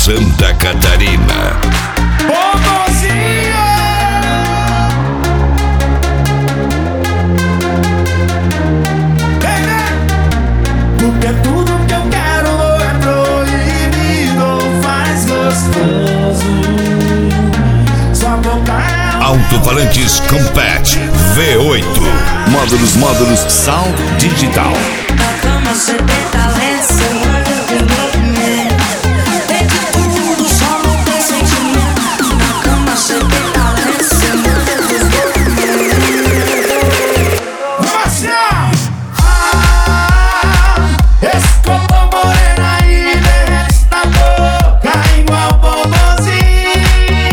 Santa Catarina. Porque tudo que eu quero é proibido, faz gostoso. Sua boca é Alto-falantes Compact V8. Módulos Sound Digital. Na cama cê tem talento, cê manja do movimento. Tem de tudo, só não tem sentimento. Na cama cê tem talento, cê manja do movimento. esse corpo morena aí derrete na boca igual bombonzinho.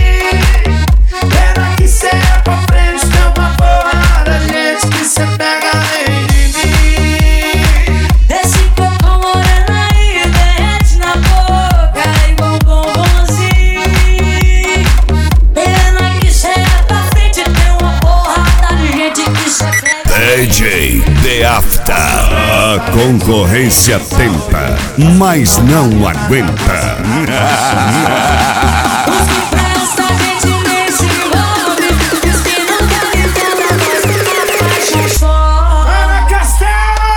Pena que cê é pra frente, tem uma porrada de gente que cê pega além de mim. Esse corpo moreno aí derrete na boca igual bombonzinho. Pena que cê é pra frente, tem uma porrada de gente que cê pega. DJ The After. A concorrência tenta, mas não aguenta. Os que prestam a gente nem se envolve. E os que não querem entender nós que paixão só. Ana Castelo!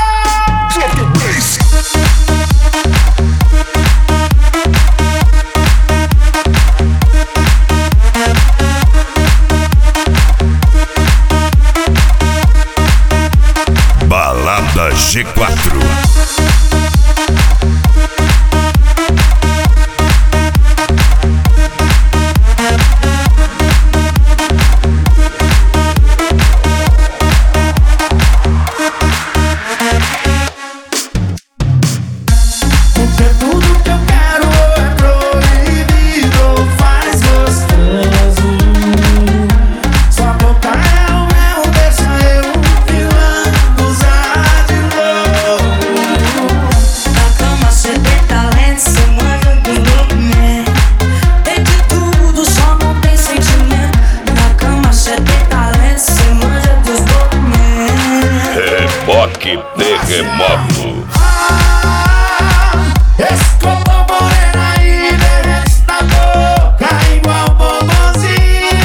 Balada G4. Porque tudo que eu quero é proibido, faz gostoso. Sua boca é o mel, deixa eu filando, usar de novo. Na cama cê tem talento, cê manja do movimento. Tem de tudo, só não tem sentimento. Na cama cê tem talento, cê manja dos movimentos. Reboque Terremoto. Esse corpo morena aí derrete na boca igual bombonzinho.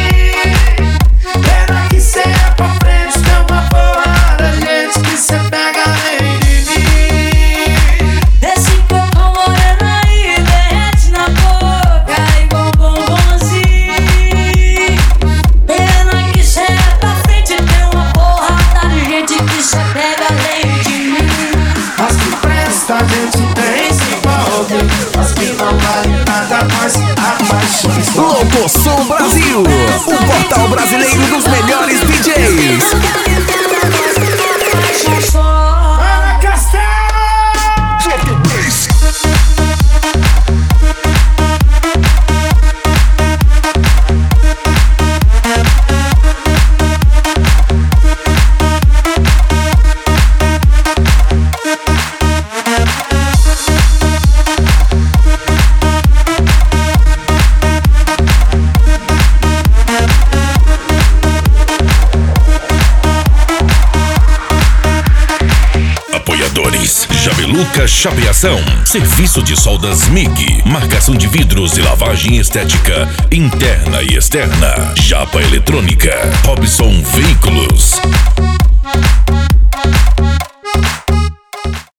Pena que cê é pra frente, tem uma porrada de gente que cê pega além de mim. Esse corpo moreno aí derrete na boca igual bombonzinho. Pena que cê é pra frente, tem uma porrada de gente que cê pega além de mim. As que presta a gente tem se envolve, as que não valem nada nós apaixonamos. Locoção Brasil, o portal brasileiro dos melhores DJs. Ana Castelo! Apoiadores: Jabeluca Chapeação, serviço de soldas MIG, marcação de vidros e lavagem estética interna e externa. Japa Eletrônica, Robson Veículos.